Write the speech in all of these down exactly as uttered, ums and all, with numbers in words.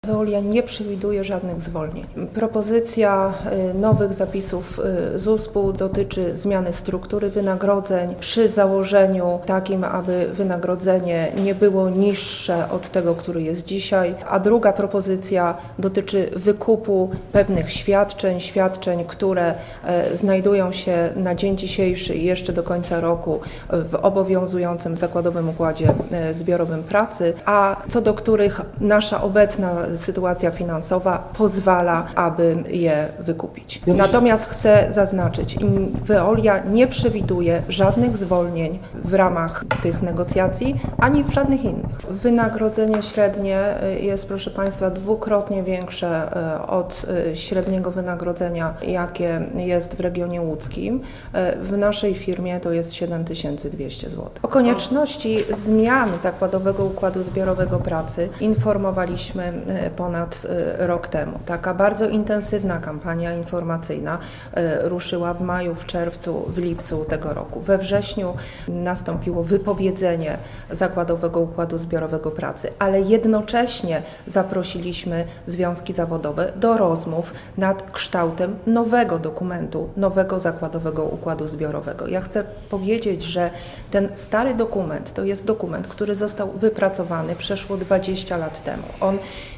Veolia nie przewiduje żadnych zwolnień. Propozycja nowych zapisów Z U S P-u dotyczy zmiany struktury wynagrodzeń przy założeniu takim, aby wynagrodzenie nie było niższe od tego, który jest dzisiaj, a druga propozycja dotyczy wykupu pewnych świadczeń, świadczeń, które znajdują się na dzień dzisiejszy i jeszcze do końca roku w obowiązującym zakładowym układzie zbiorowym pracy, a co do których nasza obecna sytuacja finansowa pozwala, aby je wykupić. Natomiast chcę zaznaczyć, Veolia nie przewiduje żadnych zwolnień w ramach tych negocjacji, ani w żadnych innych. Wynagrodzenie średnie jest, proszę Państwa, dwukrotnie większe od średniego wynagrodzenia, jakie jest w regionie łódzkim. W naszej firmie to jest siedem tysięcy dwieście złotych. O konieczności zmian zakładowego układu zbiorowego pracy informowaliśmy ponad rok temu. Taka bardzo intensywna kampania informacyjna ruszyła w maju, w czerwcu, w lipcu tego roku. We wrześniu nastąpiło wypowiedzenie zakładowego układu zbiorowego pracy, ale jednocześnie zaprosiliśmy związki zawodowe do rozmów nad kształtem nowego dokumentu, nowego zakładowego układu zbiorowego. Ja chcę powiedzieć, że ten stary dokument to jest dokument, który został wypracowany przeszło dwadzieścia lat temu. On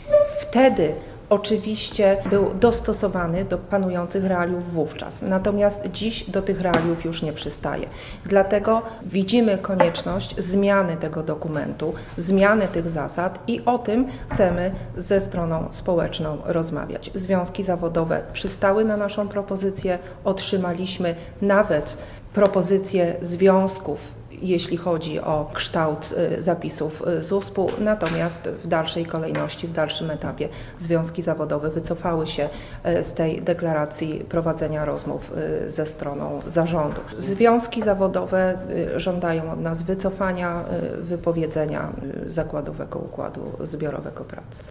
wtedy oczywiście był dostosowany do panujących realiów wówczas, natomiast dziś do tych realiów już nie przystaje. Dlatego widzimy konieczność zmiany tego dokumentu, zmiany tych zasad i o tym chcemy ze stroną społeczną rozmawiać. Związki zawodowe przystały na naszą propozycję, otrzymaliśmy nawet propozycje związków, jeśli chodzi o kształt zapisów Z U S P-u, natomiast w dalszej kolejności, w dalszym etapie związki zawodowe wycofały się z tej deklaracji prowadzenia rozmów ze stroną zarządu. Związki zawodowe żądają od nas wycofania wypowiedzenia zakładowego układu zbiorowego pracy.